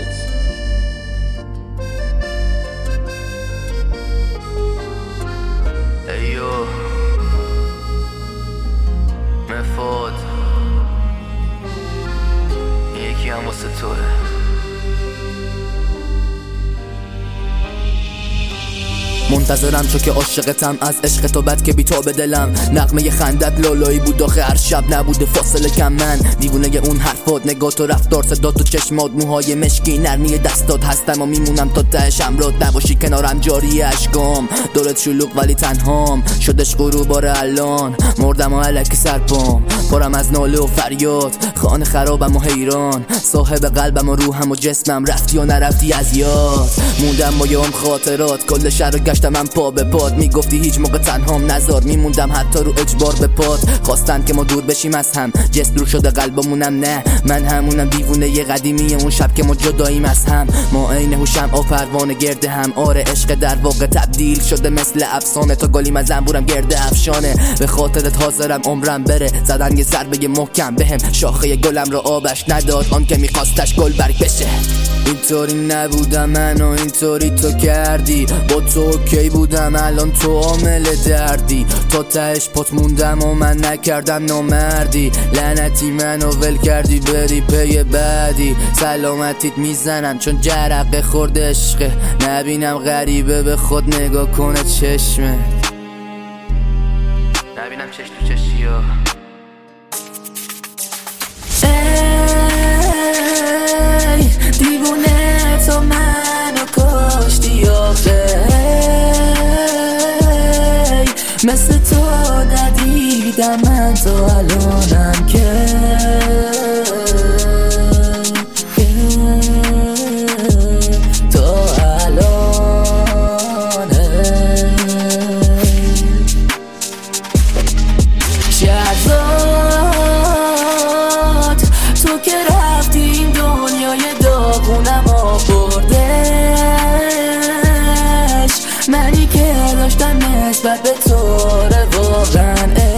ایو مفاد یکی هم واسه توه. منتظرم چو که عاشقتم از عشق تو بد که بی تو به دلم. نغمه خندت لالایی بود آخه هر شب نبوده فاصله کم. من دیوونه اون حرفات، نگاه تو، رفتار، صدات و چشمات، موهای مشکی، نرمی دستات. هستم و میمونم تا تهش، امرات نباشی کنارم جاری اشکام. دورت شلوغ ولی تنهام، شدش غروب باره الان. مردم و الکی سرپام، پرم از ناله و فریاد. خانه خرابم و حیران، صاحب قلبم و روحم و جسمم. رفتی و نرفتی از یاد، موندم با یام خاطرات. کل شهر گشتم من پا به پات، میگفتی هیچ موقع تنهام نذار. میموندم حتی رو اجبار به پات. خواستن که ما دور بشیم از هم، جست دور شده قلبمونم. نه من همونم دیوونه ی قدیمی اون شب که ما جداییم از هم. ما عین هوشم آ پروانه گرده هم. آره عشق در واقع تبدیل شده مثل افسانه. تا گلیم از زنبورم گرده افشانه. به خاطرت حاضرم عمرم بره، زدن یه ضربه محکم بهم. شاخه گلم رو آبش نداد آن که میخواستش گل برگ بشه. اینطوری نبودم من و اینطوری تو کردی. با تو کی بودم الان تو عامل دردی. تا تهش پات موندم و من نکردم نامردی. لعنتی منو ول کردی بری پی بعدی. سلامتیت میزنم چون جرقه خورده عشقه. نبینم غریبه به خود نگاه کنه چشمه. نبینم چش تو چشی ها. ای دیوونه تو منو کاشتی آخه. مثل تو ندیدم من تو الانم که تو الانه. شهرزاد تو که رفتی این دنیای داغونم آوردش. منی که داشتم نسبت به تو واقعا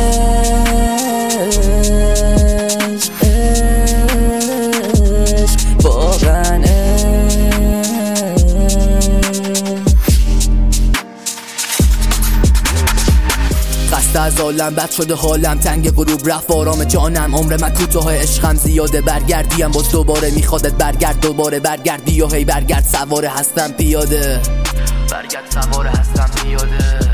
عشق واقعا خسته از عالم بد شده حالم. تنگ غروب رفت آرام جانم. عمر من کوتاه عشقم زیاده. برگردیم باز دوباره میخوادت برگرد. دوباره برگردی و هی برگرد. سواره هستم پیاده، برگرد سواره هستم پیاده.